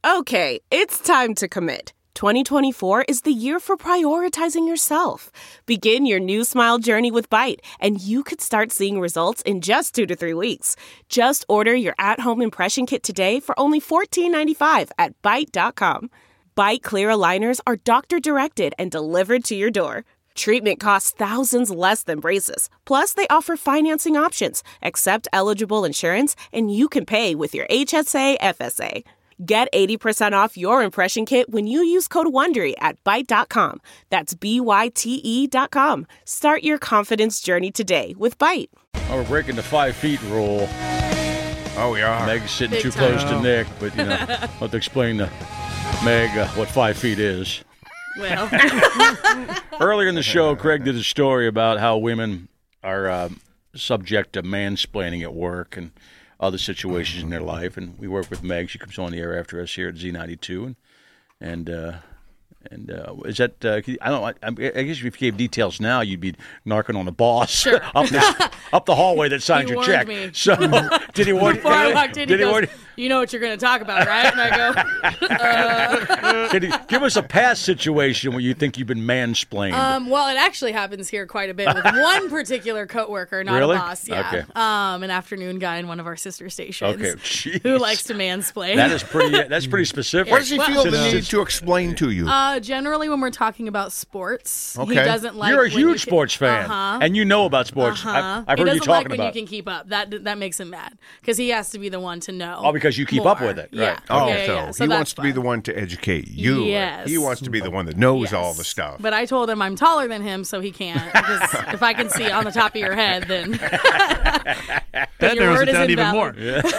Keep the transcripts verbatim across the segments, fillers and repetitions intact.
Okay, it's time to commit. twenty twenty-four is the year for prioritizing yourself. Begin your new smile journey with Byte, and you could start seeing results in just two to three weeks. Just order your at-home impression kit today for only fourteen ninety-five at byte dot com. Byte Clear aligners are doctor-directed and delivered to your door. Treatment costs thousands less than braces. Plus, they offer financing options, accept eligible insurance, and you can pay with your H S A F S A. Get eighty percent off your impression kit when you use code WONDERY at byte dot com. That's B Y T E dot com. Start your confidence journey today with Byte. Oh, we're breaking the five feet rule. Oh, we are. Meg's sitting Big too time. close to Nick, but, you know, I'll have to explain to Meg uh, what five feet is. Well, Earlier in the show, Craig did a story about how women are uh, subject to mansplaining at work and other situations in their life. And we work with Meg. She comes on the air after us here at Z ninety-two. And, and, uh, and uh, is that, uh, I don't know, I, I guess if you gave details now, you'd be narking on the boss Sure. up, the, up the hallway that signed He your warned check. me. So, did he warn before I walked in, did he he goes, warn you know what you're going to talk about, right? And I go, uh, Can you give us a past situation where you think you've been mansplained? um, well, it actually happens here quite a bit with one particular coworker, not Really? a boss. Yeah. Okay. Um, an afternoon guy in one of our sister stations. Okay, jeez. Who likes to mansplain. That is pretty. That's pretty specific. What does he feel the Since- need to explain to you? Uh, generally, when we're talking about sports, he Okay. doesn't like. You're a when you huge can- sports fan, Uh-huh. and you know about sports. Uh-huh. I've, I've he heard doesn't you talking like when about you can keep up. That that makes him mad because he has to be the one to know. Oh, because you keep up more. with it. Yeah. Right. oh, yeah, so yeah. he So wants that's to be fun. the one to educate you. Yes. He wants to be the one that knows Yes. all the stuff. But I told him I'm taller than him, so he can't. Because if I can see on the top of your head, then That your narrows word it is down even more.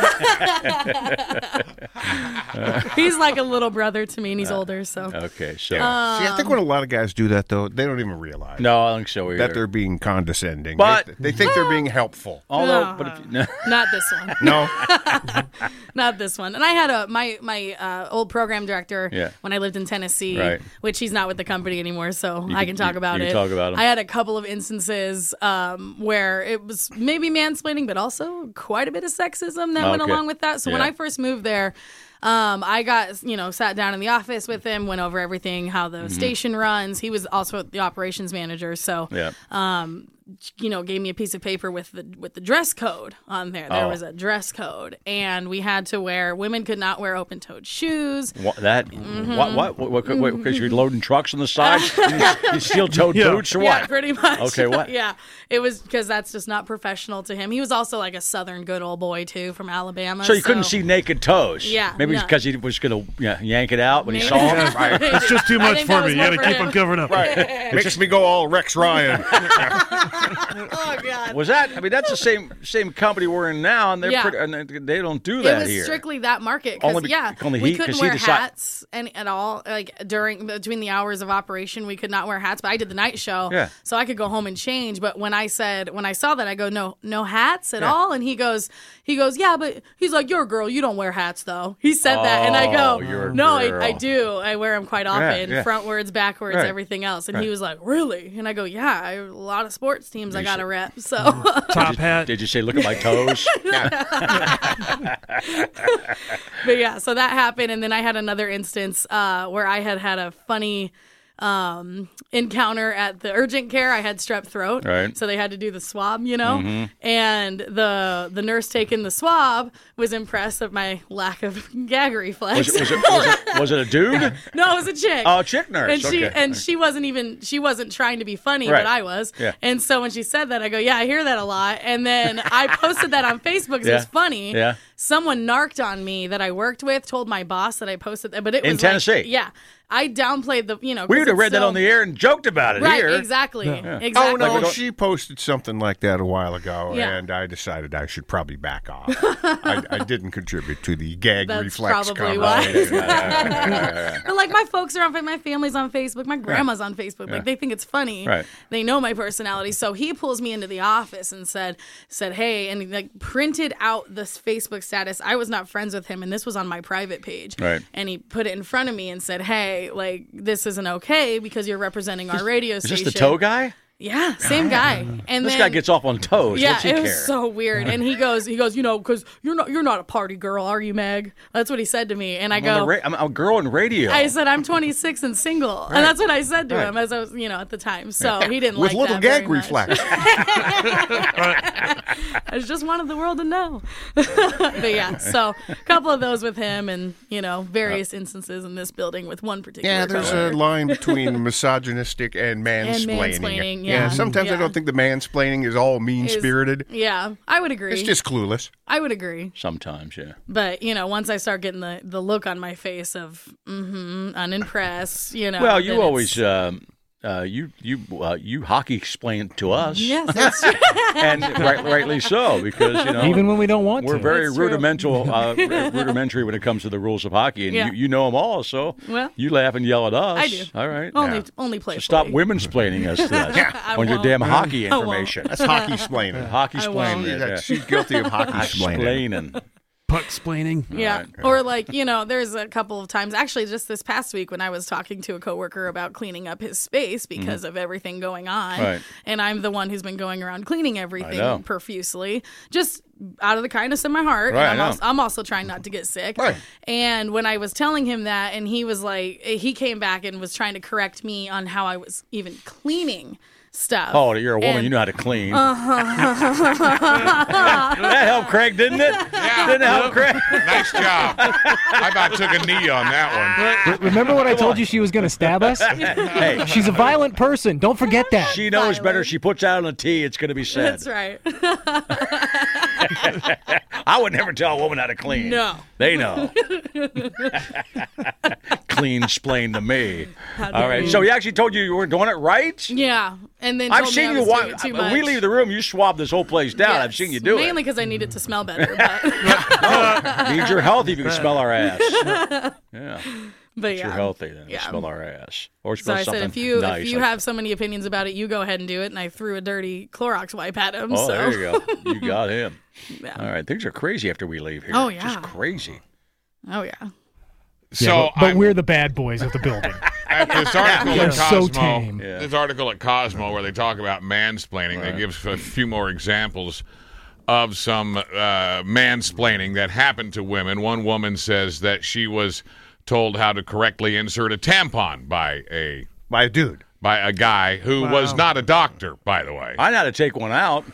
invalid. He's like a little brother to me, and he's older. So Okay, so See, I think when a lot of guys do that, though, they don't even realize no, I don't think so either. that they're being condescending. But- they, they think they're being helpful. Although, No. but if you, no. not this one. No? Not this one. And I had a my my uh, old program director Yeah. when I lived in Tennessee, Right. which he's not with the company anymore, so You I can- can talk you- about you it. can talk about him. I had a couple of instances um, where it was maybe mansplaining, but also quite a bit of sexism that went Okay. along with that. So when Yeah. I first moved there, um, I got, you know, sat down in the office with him, went over everything, how the station runs. He was also the operations manager, so Yeah. um, you know, gave me a piece of paper with the with the dress code on there. There Oh. was a dress code, and we had to wear. Women could not wear open-toed shoes. What, that Mm-hmm. what what what because you're loading trucks on the side, you, you steel-toed Yeah. boots or Yeah, what? pretty much. Okay, what? Yeah, it was because that's just not professional to him. He was also like a Southern good old boy too, from Alabama. So you couldn't see naked toes. Yeah, maybe no. because he was going to yeah, yank it out when he Maybe. saw him. It's just too I much think that for was me. You more got to for keep him. them covered up. Makes me go all Rex Ryan. Oh God. Was that? I mean, that's the same same company we're in now, and they're Yeah. pretty, and they- they don't do It that was here. strictly that market. 'cause, Only be- yeah, only we he- couldn't 'cause he wear decide- hats any, at all. Like during between the hours of operation, we could not wear hats. But I did the night show, Yeah. so I could go home and change. But when I said when I saw that, I go, no, no hats at Yeah. all. And he goes, he goes, yeah, but he's like, you're a girl, you don't wear hats though. He said that, and I Oh, go, you're a no, girl. I, I do. I wear them quite often, yeah. frontwards, backwards, Right. everything else. And Right. he was like, really? And I go, yeah, I, a lot of sports teams I You got to said- rep. So. Top hat. Did you say, look at my toes? But yeah, so that happened, and then I had another instance uh, where I had had a funny um, encounter at the urgent care. I had strep throat, Right. so they had to do the swab, you know. Mm-hmm. And the the nurse taking the swab was impressed at my lack of gag reflex. Was it, was it, was it, was it a dude? No, it was a chick. Oh, a chick nurse. And she okay. and she wasn't even she wasn't trying to be funny, Right. but I was. Yeah. And so when she said that, I go, yeah, I hear that a lot. And then I posted that on Facebook because Yeah. it was funny. Yeah. Someone narked on me that I worked with, told my boss that I posted that, but it was In like- Tennessee? yeah, I downplayed the you know. we 'cause would have it's read that so- on the air and joked about it Right, here. exactly, Yeah. exactly. Oh, we no, don't- she posted something like that a while ago, Yeah. and I decided I should probably back off. I, I didn't contribute to the gag That's reflex probably comment. why. But like my folks are on, my family's on Facebook, my grandma's on Facebook. Yeah. Like they think it's funny. Right. They know my personality. So he pulls me into the office and said, said, hey, and he like printed out this Facebook status. I was not friends with him, and this was on my private page. Right. And he put it in front of me and said, hey, like this isn't okay because you're representing our radio Is station. this the toe guy? Yeah, same guy. And This then, guy gets off on toes. yeah, What's he it care? was so weird. And he goes, he goes, you know, because you're not, you're not a party girl, are you, Meg? That's what he said to me. And I I'm, on the go, ra- I'm a girl in radio. I said, I'm twenty-six and single. And that's what I said to Right. him as I was, you know, at the time. So he didn't With like little that gag very much. reflex. I just wanted the world to know. But yeah, so a couple of those with him and, you know, various instances in this building with one particular Yeah, there's coworker. a line between misogynistic and mansplaining. mansplaining, yeah. sometimes I Yeah. don't think the mansplaining is all mean-spirited. Yeah, I would agree. It's just clueless. I would agree. Sometimes, yeah. But, you know, once I start getting the, the look on my face of, mm-hmm, unimpressed, you know. Well, you then always, it's- um, uh, you you uh, you hockey explain to us, Yes, that's true. and right, rightly so, because you know Even when we don't want we're to. very That's true. rudimental, uh, ru- rudimentary when it comes to the rules of hockey, and Yeah. you, you know them all. So Well, you laugh and yell at us. I do. All right. Only, only play. So stop women's splaining us then I on your won't. damn hockey I won't. information. That's hockey splaining. Hockey I won't. splaining. Yeah, Yeah. she's guilty of hockey splaining. Splaining. Puck splaining. Yeah. Or like, you know, there's a couple of times, actually just this past week when I was talking to a coworker about cleaning up his space because of everything going on. Right. And I'm the one who's been going around cleaning know. everything profusely, just out of the kindness of my heart. Right, and I I'm, know. also, I'm also trying not to get sick. Right. And when I was telling him that, and he was like, he came back and was trying to correct me on how I was even cleaning stuff. Oh, you're a woman. And- you know how to clean. That helped Craig, didn't it? Yeah. Didn't it help Craig? Nice job. I about took a knee on that one. Re- Remember when I told you she was going to stab us? Hey, She's a violent person. Don't forget that. she knows Violent. better. She puts out on a tee. It's going to be said. That's right. I would never tell a woman how to clean. No. They know. Clean splain to me. All right. So he actually told you you weren't doing it right? Yeah. And then I've told me seen I you was wa- doing it too When we much. leave the room, you swab this whole place down. I've Yes. seen you do Mainly it. because I need it to smell better. But, Means you're healthy if you can smell our ass. Yeah. but If yeah. you're healthy, then you Yeah. smell our ass. Or So smell I something said, if you nice. if you like- have so many opinions about it, you go ahead and do it. And I threw a dirty Clorox wipe at him. Oh, so. there you go. You got him. Yeah. All right. Things are crazy after we leave here. Oh, Just yeah. crazy. Oh yeah. So Yeah, but, but I'm- we're the bad boys of the building. at this article They're at so Cosmo, tame. Yeah. this article at Cosmo where they talk about mansplaining, they give a few more examples of some uh, mansplaining that happened to women. One woman says that she was told how to correctly insert a tampon by a By a dude. by a guy who was not a doctor, by the way. I know how to take one out.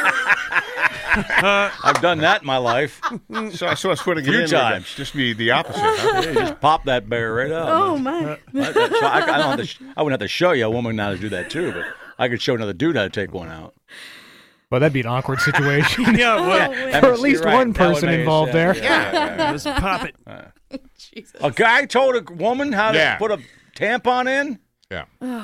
I've done that in my life. So I saw us putting it Few in. times. Would just be the opposite. Huh? Yeah, you just pop that bear right out. Oh my. I, that's why I, I, don't have to sh- I wouldn't have to show you a woman how to do that too, but I could show another dude how to take one out. Well, that'd be an awkward situation. yeah, well, That for makes- at least you're right. one person Nowadays, involved yeah, there. yeah, yeah, yeah. Just pop it. Jesus. A guy told a woman how to Yeah. put a tampon in? Yeah.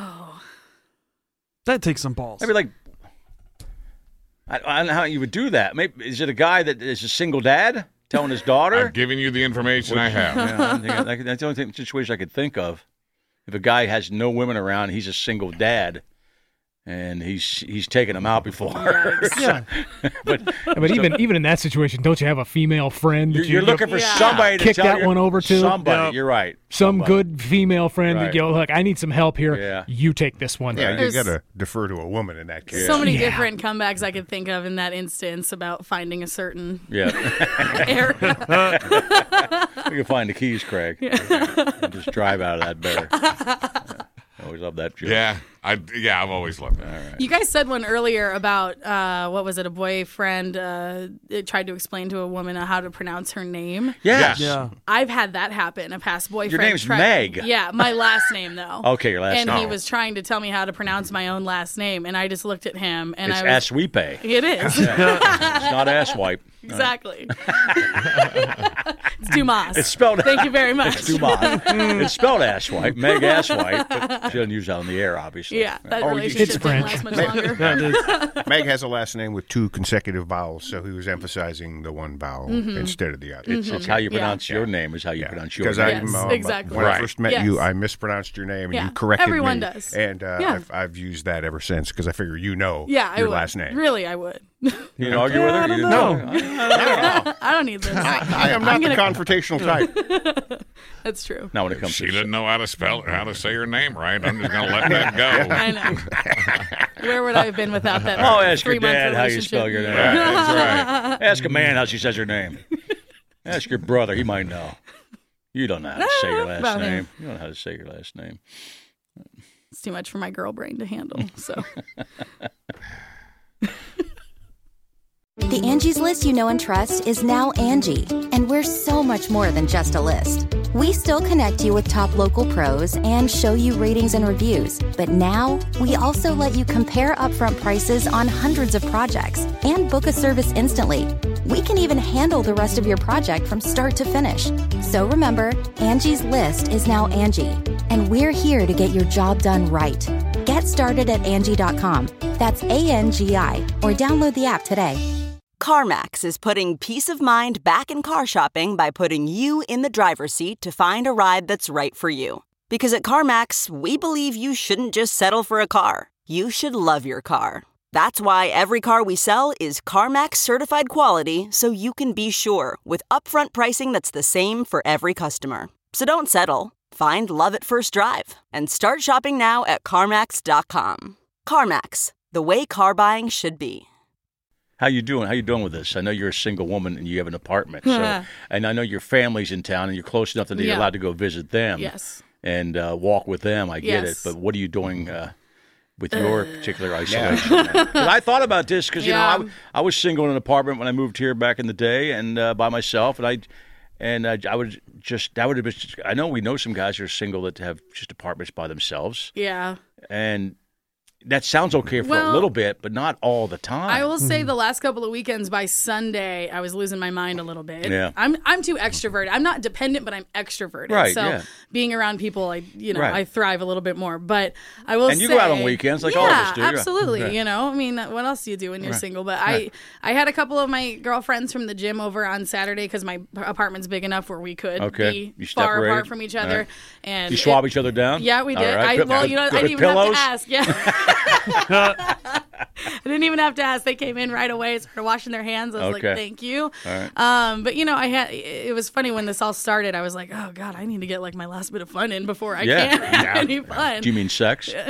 That takes some balls. Maybe like, I, I don't know how you would do that. Maybe is it a guy that is a single dad telling his daughter? I've given you the information I have. Yeah, I'm thinking- that- that's the only thing, situation I could think of. If a guy has no women around, he's a single dad, and he's he's taken them out before. Yeah. but Yeah, but even even in that situation, don't you have a female friend? you're, that you're you- looking for Yeah. somebody to Kick tell that you- one over to? somebody. Yep. You're right. some Somebody. good female friend Right. that go, look, I need some help here. Yeah. You take this one. Yeah, you There's- got to defer to a woman in that case. So many Yeah. different comebacks I could think of in that instance about finding a certain Yeah, area. we can find the keys, Craig. And just drive out of that bear. Yeah. I always love that joke. Yeah. I yeah, I've always loved that. You guys said one earlier about uh, what was it? A boyfriend uh, it tried to explain to a woman how to pronounce her name. Yes. Yeah. I've had that happen. A past boyfriend. name's tried- Meg. Yeah, my last name though. Okay, your last and name. he was trying to tell me how to pronounce my own last name, and I just looked at him and It's I was. ass we pay. It is It's not ass wipe. exactly. It's Dumas. It's spelled. Thank you very much. It's Dumas. It's spelled ass wipe. Meg ass wipe. But she doesn't use that on the air, obviously. Yeah, that Oh, you- relationship It's didn't French. last much longer. Meg has a last name with two consecutive vowels, so he was emphasizing the one vowel Mm-hmm. instead of the other. It's, it's how you Yeah. pronounce your name is how you pronounce your Because name. I, Yes, um, exactly. when I Right. first met Yes. you, I mispronounced your name, and Yeah, you corrected everyone me. does. And uh, Yeah. I've, I've used that ever since because I figure you know Yeah, I your would. last name. Really, I would. You didn't argue with her? You didn't know. know. I don't need this. I am not I'm the gonna- confrontational type. That's true. Not when it comes She to didn't know how to spell or how to say her name right. I'm just going to let that go. I know. Where would I have been without that? Oh, ask your three-month dad how you relationship? spell your name. That's right. Ask a man how she says her name. Ask your brother. He might know. You don't know how to say your last About name. him. You don't know how to say your last name. It's too much for my girl brain to handle. So. The Angie's List you know and trust is now Angie, and we're so much more than just a list. We still connect you with top local pros and show you ratings and reviews, but now we also let you compare upfront prices on hundreds of projects and book a service instantly. We can even handle the rest of your project from start to finish. So remember, Angie's List is now Angie, and we're here to get your job done right. Get started at Angie dot com. That's A N G I, or download the app today. CarMax is putting peace of mind back in car shopping by putting you in the driver's seat to find a ride that's right for you. Because at CarMax, we believe you shouldn't just settle for a car. You should love your car. That's why every car we sell is CarMax certified quality, so you can be sure with upfront pricing that's the same for every customer. So don't settle. Find love at first drive and start shopping now at CarMax dot com. CarMax, the way car buying should be. How you doing? How you doing with this? I know you're a single woman and you have an apartment. So, and I know your family's in town and you're close enough that you're Yeah. allowed to go visit them. Yes. And uh, walk with them. I get Yes. it. But what are you doing uh, with your particular isolation? 'Cause I thought about this because, you Yeah. know, I, I was single in an apartment when I moved here back in the day and uh, by myself. And I and I, I would just, that would have been, I know we know some guys who are single that have just apartments by themselves. Yeah. And that sounds okay for a Well, little bit, but not all the time. I will say the last couple of weekends by Sunday, I was losing my mind a little bit. Yeah. I'm I'm too extroverted. I'm not dependent, but I'm extroverted. Right, So yeah. being around people, I you know, Right. I thrive a little bit more. But I will And you say, go out on weekends like yeah, all of us do, yeah. absolutely. Right. You know, I mean, what else do you do when you're Right. single? But Right. I I had a couple of my girlfriends from the gym over on Saturday because my apartment's big enough where we could Okay. be You far separated? apart from each other. All right. And You swab it- each other down? Yeah, we All did. right. I, Good- well, you know, I good didn't even pillows? have to ask. Yeah. I didn't even have to ask. They came in right away, started washing their hands. I was Okay. like, "Thank you." All right. Um, but you know, I had. It was funny when this all started. I was like, "Oh God, I need to get like my last bit of fun in before I Yeah. can't have any fun." Do you mean sex? She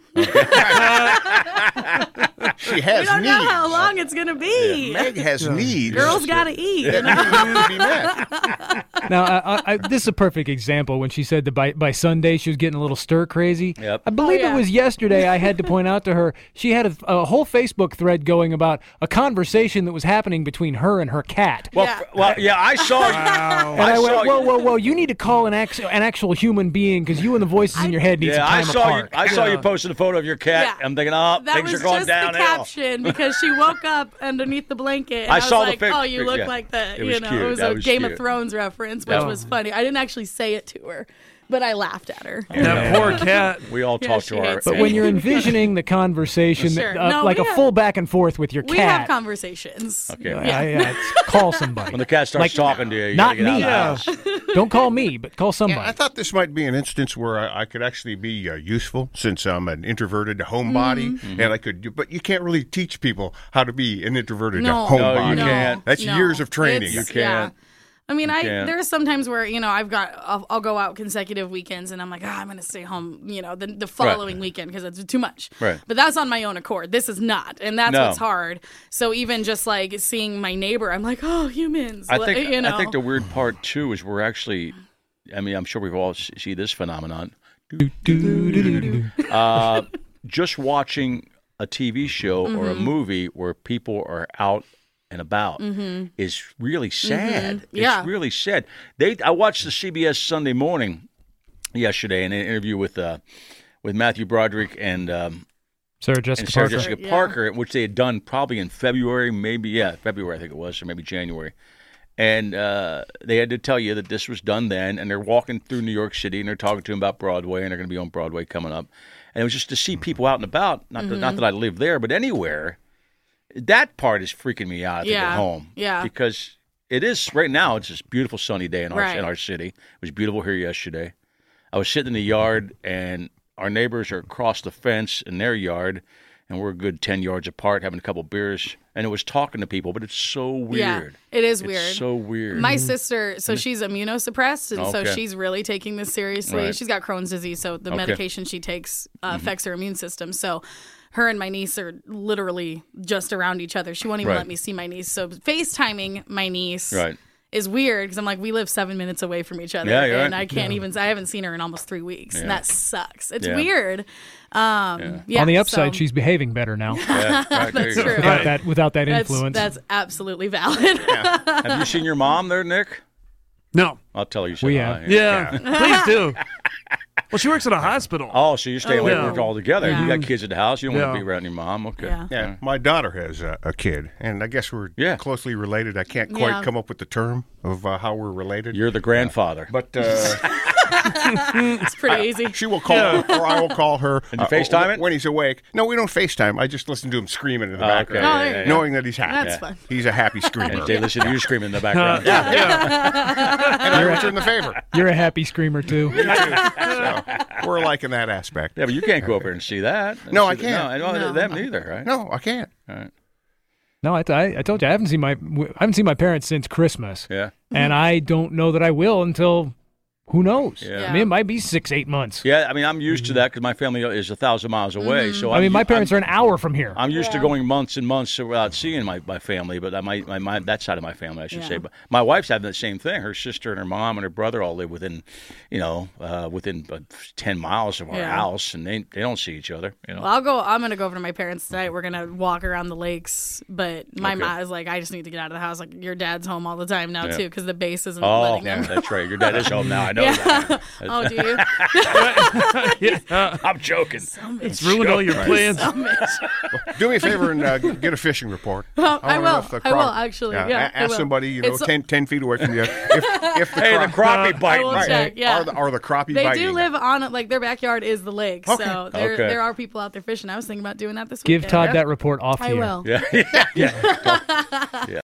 we has don't needs. know how long it's gonna be. Meg has needs. Girls gotta eat. You know? Need to be met. Now, I, I, I, this is a perfect example when she said that by, by Sunday she was getting a little stir crazy. Yep. I believe Oh, yeah. it was yesterday I had to point out to her she had a, a whole Facebook thread going about a conversation that was happening between her and her cat. Well, Yeah. f- well, yeah, I saw. And I, I went, saw whoa, whoa, whoa! You need to call an actual an actual human being because you and the voices in your head need Yeah, some I time saw you. apart. I saw you posted a photo of your cat. Yeah. I'm thinking, oh, That things was are going just downhill. the caption because she woke up underneath the blanket. And I I, was saw the like, pic- "Oh, you look yeah. like the, It you was know, cute. it was That a was Game cute. of Thrones reference, which Yeah. was funny. I didn't actually say it to her, but I laughed at her. That poor cat. We all Yeah, talk she to our. hates But me. when you're envisioning the conversation, Sure. uh, No, like we a have- full back and forth with your We cat, have conversations. Okay. yeah, yeah, it's- call somebody. When the cat starts Like, talking to you, you not gotta get me. out of the house. Don't call me, but call somebody. Yeah, I thought this might be an instance where I, I could actually be uh, useful since I'm an introverted homebody, Mm-hmm. and I could. do- But you can't really teach people how to be an introverted No, homebody. No, you no, can't. That's no. years of training. It's- You can't. Yeah. I mean, I can't. there's sometimes where you know I've got I'll, I'll go out consecutive weekends and I'm like, ah, I'm gonna stay home, you know, the the following weekend because it's too much. Right. But that's on my own accord. This is not, and that's No. what's hard. So even just like seeing my neighbor, I'm like, oh, humans. I Like, think. you know. I think the weird part too is we're actually. I mean, I'm sure we've all s- see this phenomenon. Uh, just watching a T V show or a Mm-hmm. movie where people are out and about is really sad. Mm-hmm. Yeah. It's really sad. They I watched the C B S Sunday Morning yesterday in an interview with uh, with Matthew Broderick and um, Sarah Jessica and Sarah Parker. Jessica Yeah. Parker, which they had done probably in February, maybe yeah, February I think it was, or maybe January. And uh, they had to tell you that this was done then, and they're walking through New York City, and they're talking to him about Broadway, and they're going to be on Broadway coming up. And it was just to see people out and about, not, that, not that I live there, but anywhere. That part is freaking me out, I think, Yeah. at home. Yeah. Because it is, right now, it's this beautiful sunny day in our, Right. in our city. It was beautiful here yesterday. I was sitting in the yard, and our neighbors are across the fence in their yard, and we're a good ten yards apart, having a couple beers, and it was talking to people. But it's so weird. Yeah, it is it's weird. So weird. My sister, so she's immunosuppressed, and so Okay. she's really taking this seriously. Right. She's got Crohn's disease, so the Okay. medication she takes uh, affects her immune system. So her and my niece are literally just around each other. She won't even Right. let me see my niece. So FaceTiming my niece Right. is weird because I'm like, we live seven minutes away from each other, Yeah, you're and right. I can't even. I haven't seen her in almost three weeks, and Yeah. that sucks. It's Yeah. weird. Um, yeah. On the upside, so she's behaving better now Yeah, right, there That's you go. true. without that without that that's, influence. that's absolutely valid. Have you seen your mom there, Nick? No. I'll tell her you said We hi. have. Yeah. Please do. Well, she works at a hospital. Oh, so you're staying away Yeah. from work all together. Yeah. You got kids at the house. You don't want Yeah. to be around your mom. Okay. Yeah. Yeah, my daughter has a, a kid, and I guess we're Yeah. closely related. I can't quite Yeah. come up with the term of uh, how we're related. You're the grandfather. but uh, It's pretty easy. she will call, or I will call her. And you uh, FaceTime it? when he's awake. No, we don't FaceTime. I just listen to him screaming in the Oh, background, okay. Oh, there you go. knowing that he's happy. That's fun. He's a happy screamer. And they listen to you screaming in the background. yeah, yeah. and I return the favor. You're a happy screamer too. So we're alike in that aspect. Yeah, but you can't go over and see that. No, I See- can't. No, No. them neither, right? No, I can't. No, I, I, I told you I haven't seen my I haven't seen my parents since Christmas, Yeah. and I don't know that I will until who knows. Yeah. I mean, it might be six, eight months. Yeah, I mean, I'm used to that because my family is a thousand miles away. So I I'm, mean, my parents I'm, are an hour from here. I'm used to going months and months without seeing my, my family, but my, my, my that side of my family, I should Yeah. say. But my wife's having the same thing. Her sister and her mom and her brother all live within, you know, uh, within uh, ten miles of our Yeah. house, and they they don't see each other. You know. Well, I'll go. I'm gonna go over to my parents tonight. We're gonna walk around the lakes. But my Okay. mom is like, I just need to get out of the house. Like, your dad's home all the time now Yeah. too, because the base isn't Oh, letting yeah, them. that's right. Your dad is home now. I know Yeah. that. Oh, do you? I'm joking. It's ruined all your plans. Do me a favor and uh, get a fishing report. Well, I wanna know will. if the I will, croc- actually. Yeah, a- I ask will. somebody, you know, It's- ten, ten feet away from you. If, if the Hey, the croc- crappie bite. I will right. check. Yeah. Are the, are the crappie They biting? do live on like their backyard is the lake, Okay. so there Okay. there are people out there fishing. I was thinking about doing that this Give weekend. Todd that report off I here. will. Yeah, yeah, yeah.